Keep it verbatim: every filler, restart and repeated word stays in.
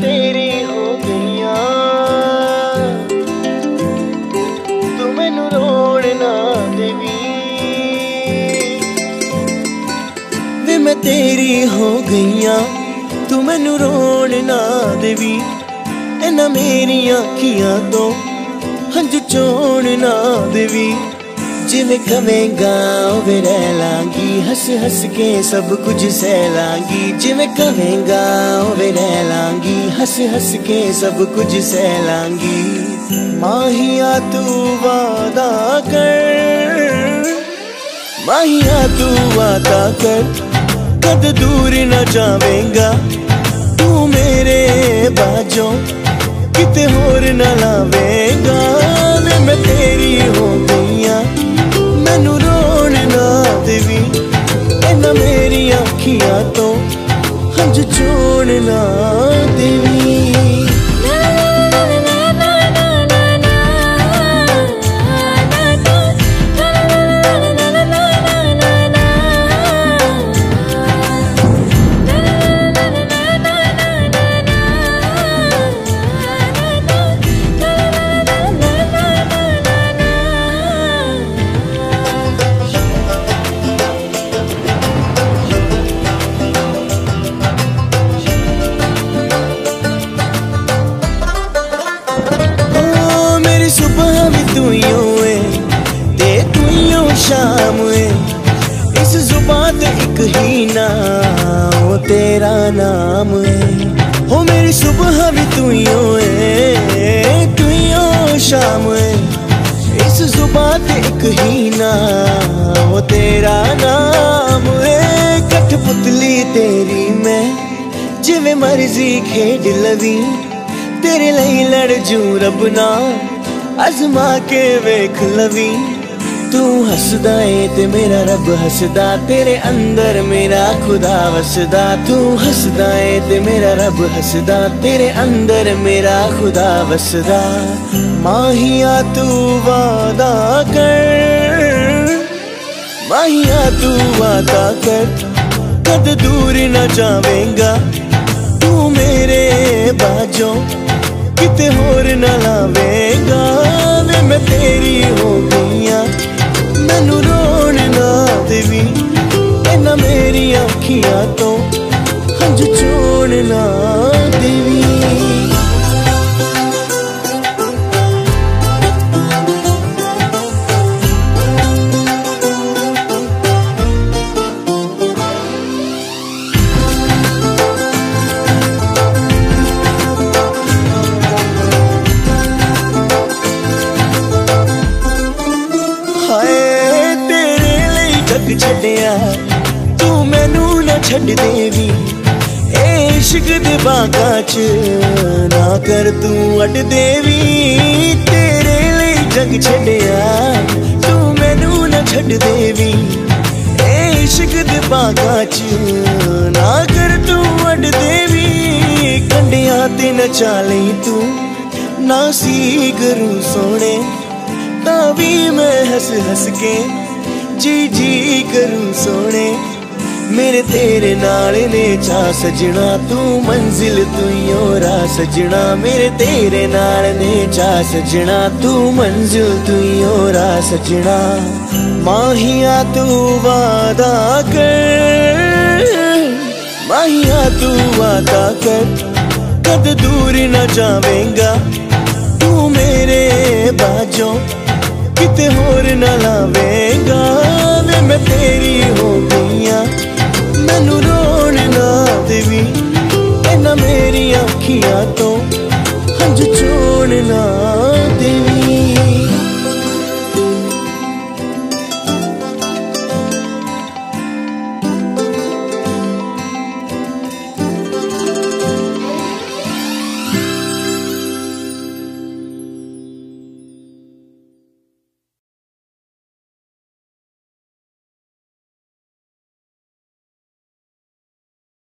तेरी हो गईया, तू मैनू रोण ना देवी। वे मैं तेरी हो गईया, तू मैनू रोण ना देवी। इन्हां मेरियां अखियां तो हंझू चोण ना देवी। जिवें कवेंगा उवें रह लांगी, हस हस के सब कुछ सह लांगी। जिवें कवेंगा उवें रह लांगी, हस हस के सब कुछ सह लांगी। माहिया तू वादा कर, माहिया तू वादा कर, कद दूर न जावेंगा तू मेरे बाजों, किते होर न लावेंगा। वे मैं तेरी हो गईया, मैनू रोण ना देवी। इन्हां मेरियां अखियां तो हंझू चोण ना देवी। सुबह भी तू है ते तू शाम है, इस जुबान ते एक ही ना वो तेरा नाम है। हो मेरी सुबह भी तू है तू शाम है, इस जुबान ते एक ही ना वो तेरा नाम है। कठपुतली तेरी मैं जिवें मर्जी खेड लवी, तेरे लिए लड़ जू रब ना अजमा के वेख लवी। तू हसदा है ते मेरा रब हसदा, तेरे अंदर मेरा खुदा वसदा। तू हसदा है ते मेरा रब हसदा, तेरे अंदर मेरा खुदा वसदा। माहिया तू वादा कर, माहिया तू वादा कर, कद दूर न जावेंगा तू मेरे बाजों, किते होर न लावेंगा। वे मैं तेरी हो गईया, मैनू रोण ना देवी। इन्हां मेरियां अखियां तो हंझू चोण ना देवी। छड्डिया तू मैनू ना छड्ड देवी, ए इश्क दे बागां च ना कर तू अड देवी। तेरे लिए जग छड्डिया तू मैनू ना छड्ड देवी, ए इश्क दे बागां च ना कर तू अड देवी। कंडियां ते नचा लई तू ना सी करूं सोने, तां भी मैं हस हस के जी जी करूं सोने। मेरे तेरे नाल ने चा सजना, तू मंजिल तू योरा सजना। मेरे तेरे नाल ने चा सजना, तू मंजिल तू योरा सजना। माहिया तू वादा कर, माहिया तू वादा कर, कद दूर न जावेंगा तू मेरे बाजों, किते होर न लावेंगा। वे मैं तेरी हो गईया, मैनू रोण ना देवी। इन्हां मेरियां अखियां तो